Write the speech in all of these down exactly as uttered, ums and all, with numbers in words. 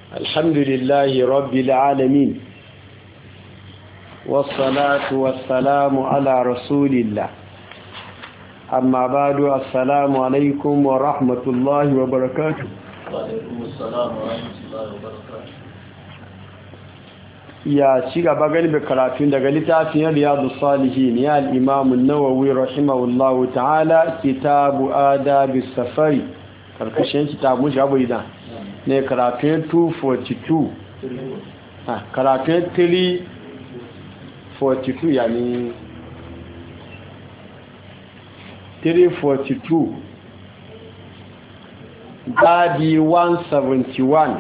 الحمد لله رب العالمين والصلاة والسلام على رسول الله أما بعد السلام عليكم ورحمة الله وبركاته. وعليكم السلام ورحمة الله وبركاته. يا شيخ أبغى بكراتين دقلتا في رياض الصالحين يا الإمام النووي رحمه الله تعالى كتاب آداب السفر كركشين كتاب مش أبو إذا ne karatun two forty-two ha karatun three forty-two yani three forty-two babi one seventy-one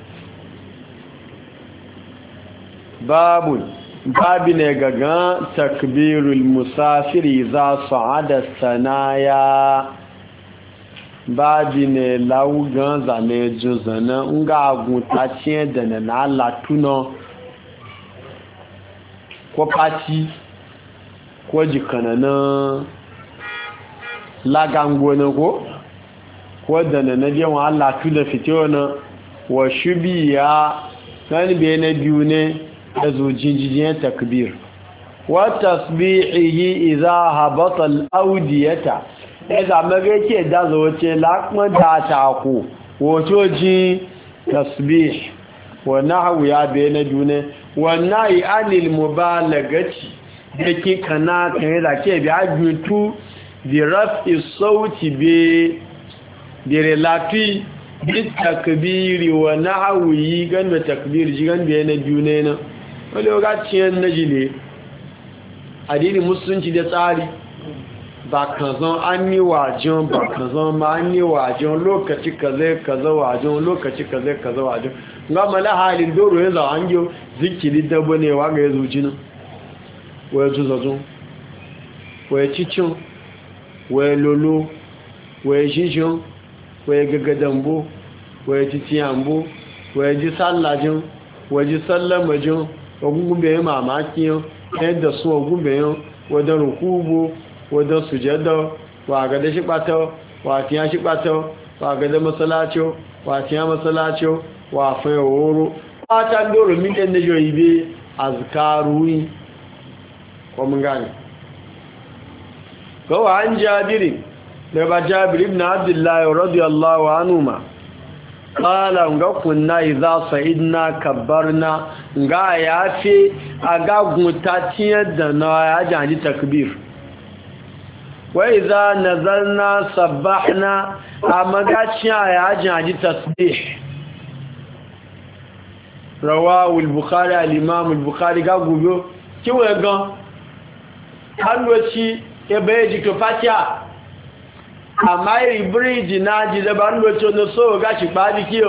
babu babi ne gaga takbirul musafiri za sa'ada sanaya babi ne laugan zane juzana nga agunta tiye da na na latuna ko pati ko jikana na lagango na ko ko da na na jewa latu da fitiyo na wa shubiya kan be na biyu ne da zujinjijiyar takbir wa tasbihihi idha habata al-awdiyata ẹ̀zà mẹ́rẹ́ kí ẹ̀dá zọ̀wọ́ce lápọ́n dáadáakù wòtó jí tasbih wọ́n náà wùyá bẹ̀ẹ́ na dúnẹ́ wọ́n náà yí anil mubalagaci da kí kaná kan yadda ke bí agbìntú bí rafi sauti bí relati bí takbiri wọ́n náà wùyí gan da takbir jí gan bẹ̀ẹ́ na dúnẹ́ na wọ́n lè ciyar na jile adini musulunci da tsari ba kazan an yi wajen ba kazan ma an yi wajen lokaci kaza kaza wajen lokaci kaza kaza wajen ga mala halin doro ya zawa an yi zikiri dabo ne wa ga ya zuci nan waya zuzazun waya cicin waya lolo waya shishin waya gagadambo waya titiyambo waya ji sallajin waya ji sallamajin ogungun bayan mamakin yadda su ogun bayan wadda rukubo wadda sujada wa ga da shi ɓata wa tiya shi ɓata wa ga da masalacho wa tiya masalacho wa fayo woro ɓata doro min ɗan da joyi be azkaruyi ko mun gane gawa an jabiri da ba jabiri ibn abdullahi radiyallahu anhu ma qala nga kunna idza sa'idna kabbarna nga yafi aga gutatiya da na ya janji takbir وإذا نزلنا صبحنا أما قاتشا يا جاجي تسبيح رواه البخاري الإمام البخاري قال بيو كيف يقول قالوا شيء يبيجي كفاتيا أما يبريجي ناجي لبانو تنسو وقاشي بادي كيو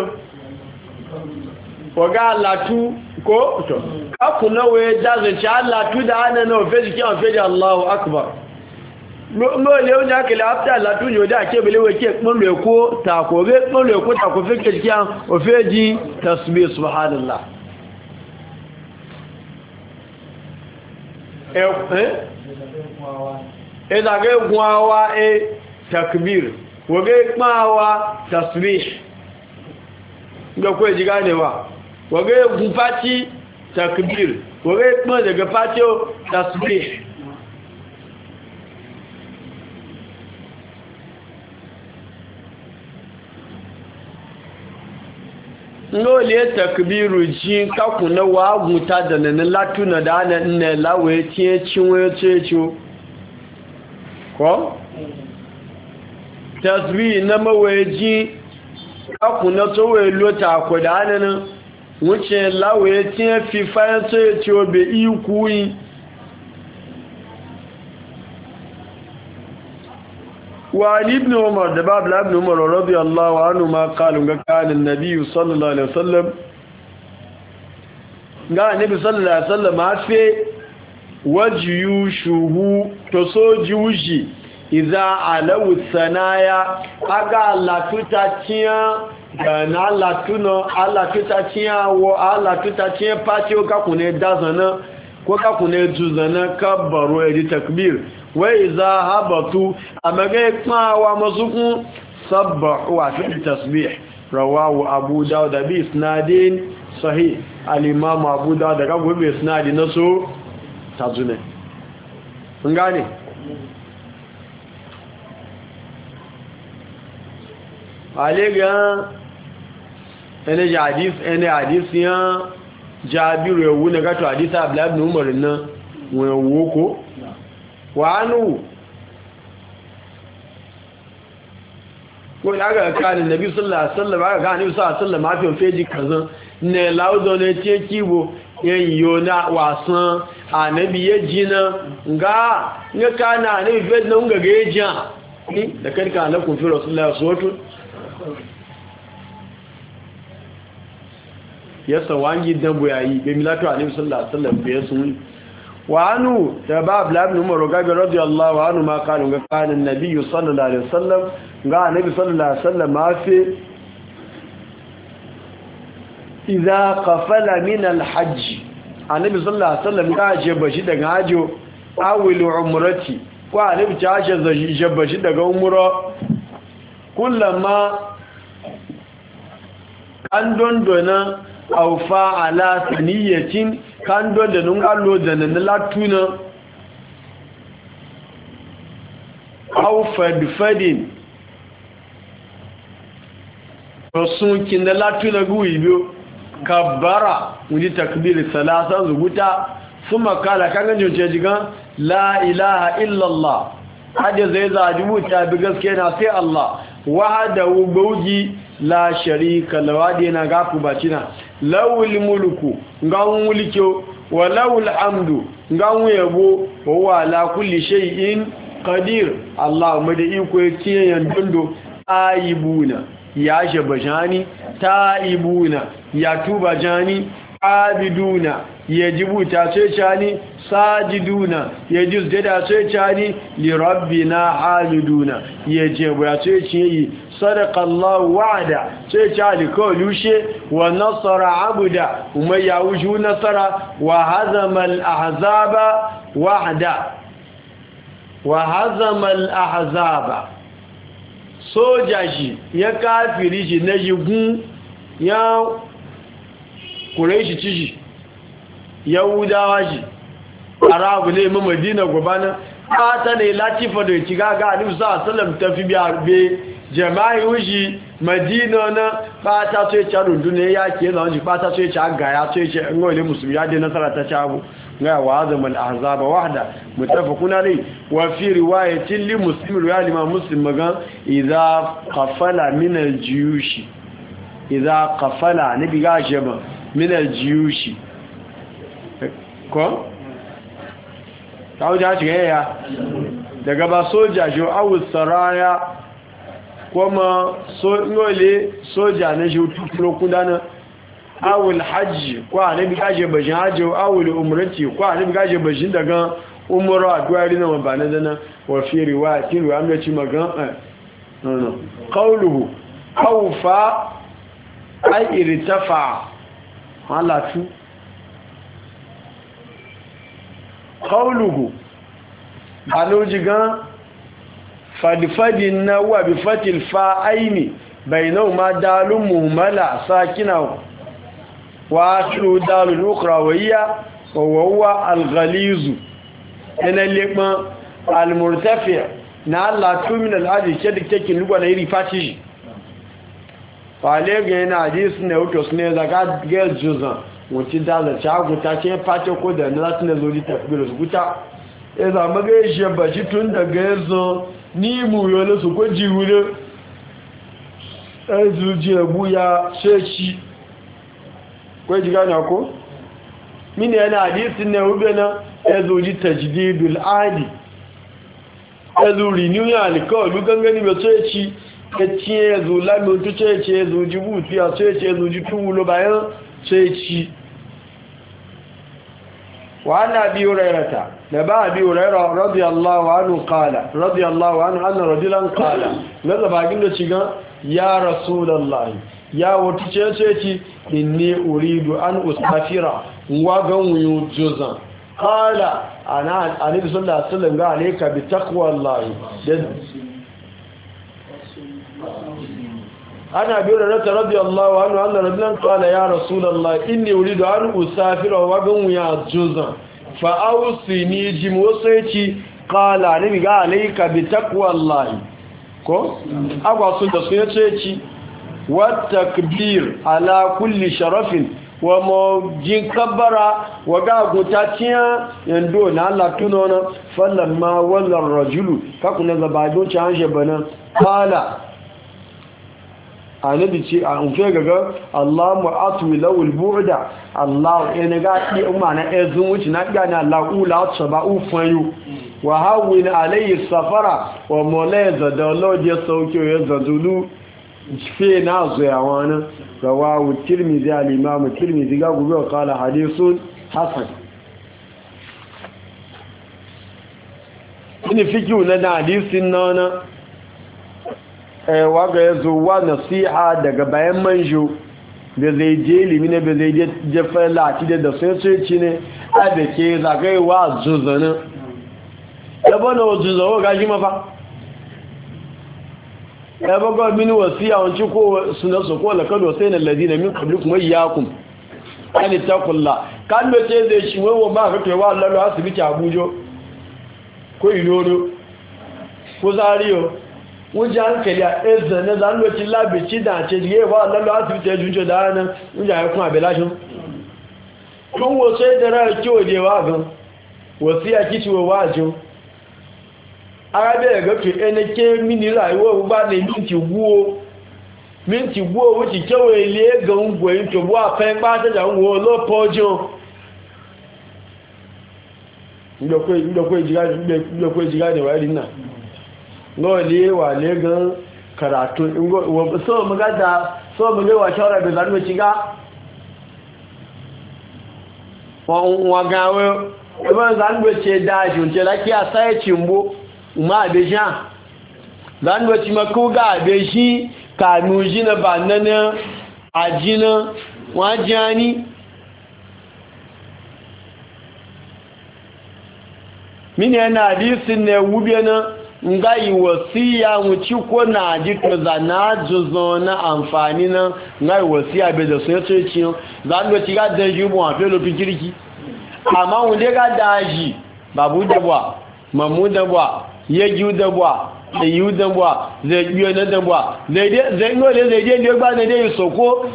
وقال لاتو كو كفنا ويجازن شاء لاتو دعانا نوفيجي كيو فيجي الله أكبر lóòlé oúnjẹ akẹlẹ̀ after látún yóò dá kí ebèlé wèkí pọ́nlẹ̀ ẹ̀kọ́ tàkò rẹ̀ pọ́nlẹ̀ ẹ̀kọ́ tàkò fẹ́ kẹjì òfẹ́ jí tasbih subhanallah ẹ̀ẹ́dàgẹ́ gun awa ẹ takbir wọ́gẹ́ pán awa tasbih gbẹ́kọ́ ẹ̀jì gánewa wọ́gẹ́ gun pàtí takbir wọ́gẹ́ pán daga pàtí tasbih lole takbiru ji kaku na waguta da na latuna da ana ina lawaye tiye cinwe ceco ko? tasbi na mawaye ji kaku na tsowe lota ku da ana nan wuce lawaye tiye fi fayan ceco be ikuyi وعن ابن عمر دباب لابن عمر رضي الله عنهما قالوا كان النبي صلى الله عليه وسلم قال النبي صلى الله عليه وسلم عفي وجيوشه تسوجوشي إذا علو الثنايا أقا الله تتاتيا كان الله تنو الله تتاتيا والله تتاتيا باتيو كاكوني دازنا كاكوني جوزنا كبروا يدي تكبير wai za habatu a magai kmawa mazukun sabbahu wa fi tasbih rawahu abu dawud bi isnadin sahih al-imam abu dawud daga gobe isnadi na so tazune kun gane alega ene hadith ene hadith ya jabiru ewu ne gato hadith abdullah ibn umar na won woko wa anu ko daga kan nabi sallallahu alaihi wasallam aka ga nabi sallallahu alaihi wasallam mafi feji kazan ne laudo ne ce kibo yayin na wasan anabi ya jina nga nga kana nabi fe na nga ga jiya ni da kanka na kun fi rasulullahi sallallahu ya sawangi dan boyayi be milatu anabi sallallahu alaihi wasallam be sun wa anu da bab ibn umar gabi radiyallahu anhu ma kana ga kana annabi sallallahu alaihi wasallam ga annabi sallallahu alaihi wasallam ma fi idza qafala min alhajj annabi sallallahu alaihi wasallam ga je bashi daga hajo awil umrati ko annabi ta je bashi daga umra kullama an dondona aufa ala saniyatin kan don da nun allo da nan latuna aw fadfadin rasun kin da latuna guibo kabbara wani takbir salasa zuguta kuma kala kan ganjo ce jigan la ilaha illa allah hada zai zajibu ta bi gaske na sai allah wahdahu bawji la sharika lawadi na gafu bacina lawul mulku ngan mulkyo wa lawul hamdu ngan yabo wa ala kulli shay'in qadir allahumma da iko yake yandundo aibuna ya shabajani taibuna ya tuba jani abiduna yajibuta sai chani sajiduna yajuz da sai chani li rabbina hamiduna yajibu ya sai ci صدق الله وعدا سيجعل كولوشي ونصر عبدا وما يعوجه نصر وهزم الأحزاب وحدا وهزم الأحزاب سوجاشي يا كافريشي نجيبون يا قريشي تشي يهوداواشي arabu ne mu madina gobana ta ne latifa da kiga ga annabi sallallahu alaihi wasallam tafi biya jama'i wuji madina na fata so ya carun duniya ya ke zama ji fata so ya ci aga ya so ya ce an gawale musulmi ya dai nasara ta cabu ga wa azam al-ahzaba wahda mutafaquna alayhi wa fi riwayatin li muslim riwayat imam muslim magan idza qafala min al-jiyush idza qafala nabi ga jaba min al-jiyush ko tawo ja ci ya daga ba soja jo awu saraya kuma so ngole soja na shi tukulo kudana awul hajji ko anabi gaje bajin hajji awul umrati ko anabi gaje bajin daga umra duwari na mabana dana wa fi riwayati riwaya ci magan no no qawluhu awfa ay irtafa halatu qawluhu balojigan fadifadin na wa bi fatil fa'aini bainahuma dalun muhmala sakina wa aslu dalul ukhra wa hiya wa huwa al-ghaliz ina liqma al-murtafi' na Allah tu min al-hadi kedik tekin lugwa na iri fati fale ga yana hadis ne autos ne daga ga juzan wuci da da chagu ta ce fati ko da na tun zo di takbir su guta e za maga shi bashi tun daga yazo ni mu yole su ko jiwure ezuji ebuya sechi ko jiga na ko mini yana hadisin ne ubena ezuji tajdidul adi ezu renew ya alcohol gangani be sechi eti ezu la mo tu sechi ezuji buti ya sechi ezuji tulo bayan sechi وعن أبي هريرة نبا أبي هريرة رضي الله عنه قال رضي الله عنه أن رجلا قال ماذا باقين لشيغا يا رسول الله يا وتشيشي إني أريد أن أسافر وغن يجوزا قال أنا النبي صلى الله عليه وسلم قال عليك بتقوى الله ana bi rarata radiyallahu anhu anna rajulan qala ya rasulullah inni uridu an usafira wa gan ya juzan fa awsini jimosaici qala nabi ga alayka bi taqwallahi ko agwa sun da sun yace ci wa takbir ala kulli sharafin wa mojin kabbara wa ga gutatiya yando na Allah tunona fallamma wallan rajulu kakuna zabado ci hanje bana qala anabi ce a unfe gaga Allah mu'atu lawul bu'da Allah ina ga di umma na ezun wuci na ga na Allah ula tsaba ufanyu wa hawin alayhi safara wa molaza da lodi sauki ya zadulu fe na zuya wani rawahu tirmidhi al-imam tirmidhi ga gobe kala hadithun hasan ini fikiu na hadisin nana waga ya zo wa nasiha daga bayan manjo da zai je limine da zai je jefa lati da sai sai ci ne a da ke zagaiwa zuzanin ya bane wa zuzawo ga shi mafa ya baga mini wasiya wanci ko suna su ko lakado sai na ladina min qablikum iyyakum an taqulla kan da ce zai shi wawa ba ka kai wa Allah asibiti Abuja ko Iloro ko Zario wunji hankali a eze na zanlocin labici da ce jiye ba lallo asibiti ya junjo da hannun wunji a yakun abelashin kun wasu yadda rara kiwo je wa gan wasu ya kici wa wajen arabe ya gafi enake mini rayuwa ba ne minti guo minti guo wuce kewa ile ga ungwayin to buwa fayin bata da ungwo lopojin inda kwai jiga da wa irin nan ngole wa le gan karatu ngo so muga da so muga wa shawara da zanu ciga wa wa gawe ba zanu ce da jun ce laki a sai cimbo ma be jan zanu ci mako ga be shi kanu jina banana ajina wajani mini yana hadisin ne wubena nga yi wasiya wuci ko na ji to zana juzo na amfani na nga yi wasiya be da sai sai ci zan do ci ga da ji mu afi lo pikiriki amma wunde ga daji babu da bwa mamu da bwa yeju da bwa da yu da bwa zai biyo na da bwa zai dai zai no le zai dai ba ne dai soko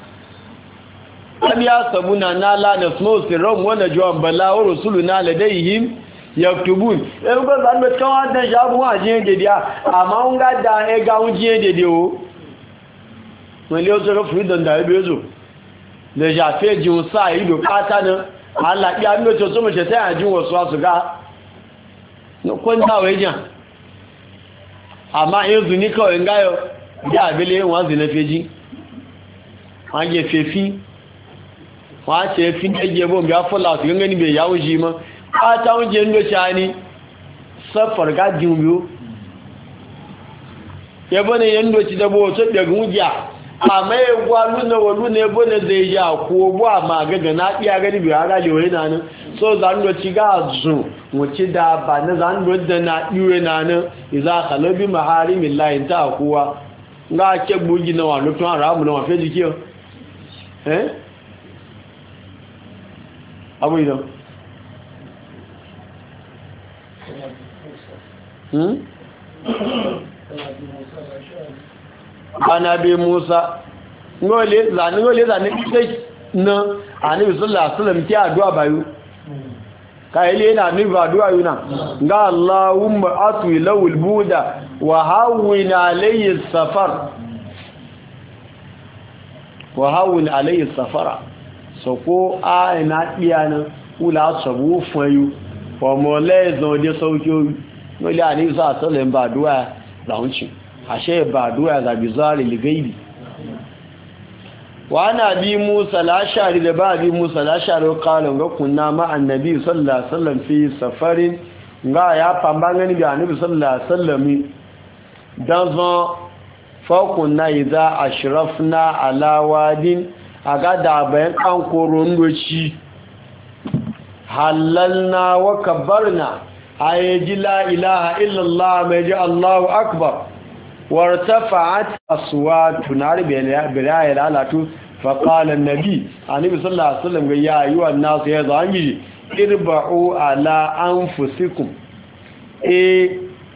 abiya sabuna na la na smo sirrum wa najwan bala wa rusuluna ladayhim yaktubun en go zan be tawa da jabu wa je dede amma un ga da e ga un je dede o mo le o so fu don da be zo le ja fe ji un sa yi do kata na ala ya mi to so mo se ta ajun wo so asu ga no ko nda we jan amma en zu ni ko en ga yo ya bele won zi na feji an je fefi wa se fi eje bo mi afola ti ngani be yawo ji mo ata oúnjẹ ń ló ṣáni sọ́fọ̀rọ̀ gájì omi ó yẹbọ́ ni yẹn ń ló ti dẹ́bọ́ tó ɗẹ̀gùn jà àmá ẹgbọ́ lúnàwọ̀ lúnà ẹbọ́ ni zai yà kó bọ́ àmà gẹ́gẹ́ náà pí agẹ́ni bí ara lè wọ́n náà so za ń ló ti gáàzùn wọ́n ti da bà ní za ń ló dẹ̀nà ìwé náà ìzá àkàlọ́bí mahari mi láyìn tá àkúwa ńgá kẹ́ gbógi náà wà lótún àrà àmì náà fẹ́ di kí ọ ẹ́ abu idan Hmm? ana bi musa ngole zani ngole zani sai na annabi sallallahu alaihi wasallam ki addu'a bayu kai le na ni addu'a yuna ga allahumma atwi lawul buda wa hawwin alayhi safar wa hawwin alayhi safara so ko a ina diyana ula sabu fayu wa molezo de sauki wọ́n a ní ìsọ́ àtọ́lẹ̀ ń bá àdúwà láúnṣì àṣẹ ìbá àdúwà zàbìzárì lìgẹ́ìbì wa ana bi musa lashari da ba bi musa lashari kalon ga kunna ma annabi sallallahu alaihi wasallam fi safarin ga ya famba gani bi annabi sallallahu alaihi wasallam dan zo fa kunna idza ashrafna ala wadin aga da bayan kan koron doci halalna wa kabbarna ayaji la ilaha illallah mai ji Allahu akbar wartafa'at aswatuna bilaya lalatu faqala an-nabi annabi sallallahu alaihi wasallam ga ya ayyuhan nas ya zangi irba'u ala anfusikum e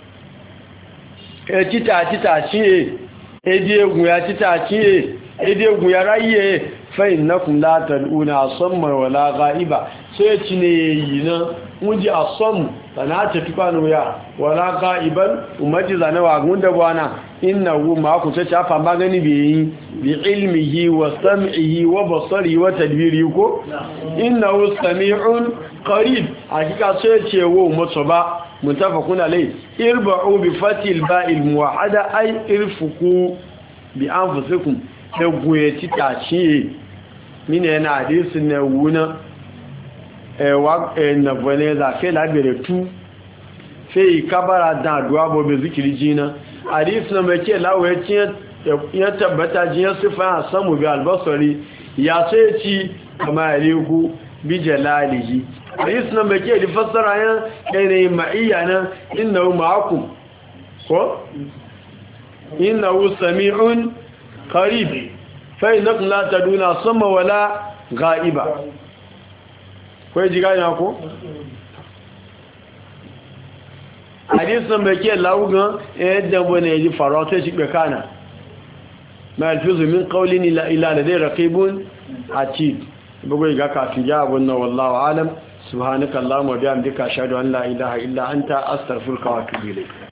e tita tita ci e di egun ya tita ci e di egun ya raye fa innakum la tad'una samma wala ghaiba sai ci ne yi na muji asam sana ta tukanu ya wala ghaiban umaji zanawa gunda bwana innahu ma ku ta fa magani bi bi ilmihi wa sam'ihi wa basarihi wa tadbirihi ko innahu sami'un qarib hakika sai ce wo mutu ba mutafakun alai irba'u bi fatil ba'il muwahhada ay irfuku bi anfusikum eguye titachi mine yana hadisin ne wuna ewa na vaneza fe labere tu fe kabara da duwa bo be zikiri jina hadis na make lawe tin ya tabbata jin sifa samu bi albasari ya sai ci kama yaliku bi jalalihi hadis na make di fassara ya kai ma'iyya na innahu ma'akum ko innahu sami'un qarib fa innakum la taduna sama wala ghaiba ko ji gani ko hadis na make laugan yadda bane ji farauta shi be kana ma alfuzu min qawlin la ilaha illa raqibun atid bugo ga kafin ja wannan wallahi alam subhanakallahumma wa bihamdika ashhadu an la ilaha illa anta astaghfiruka wa atubu ilayk